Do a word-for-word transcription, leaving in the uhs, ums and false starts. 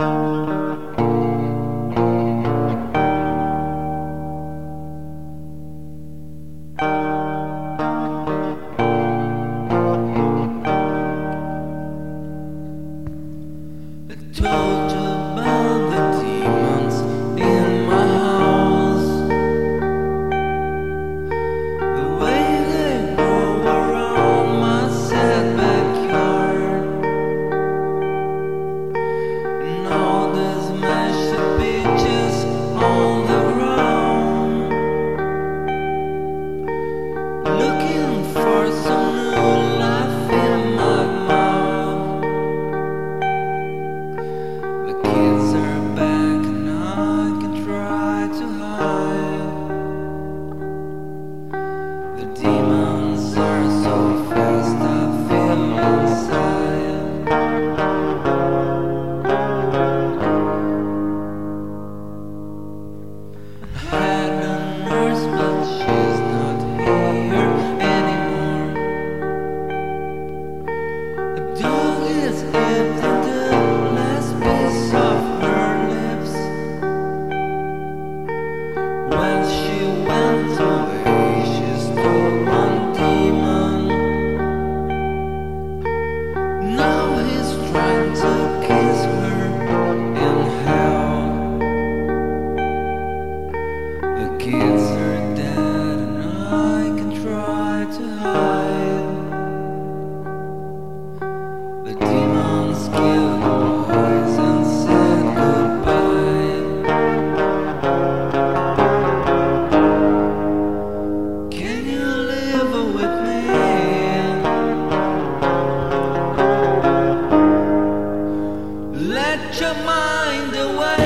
Told you about the demons in my house, the way they grow around my sad backyard, and all these mashed up pictures on the ground, looking for some new life in my mouth. The kids are back and I can try to hide. The demons are so fast I feel inside. I had a nurse but she's not here anymore. The dog is eating the last piece of her lips. When she went away, she stole one demon. Now he's trying to kiss her in hell. The kids are dead and I can try to hide. The demons killed the boys and said goodbye. Can you live with me? Let your mind away.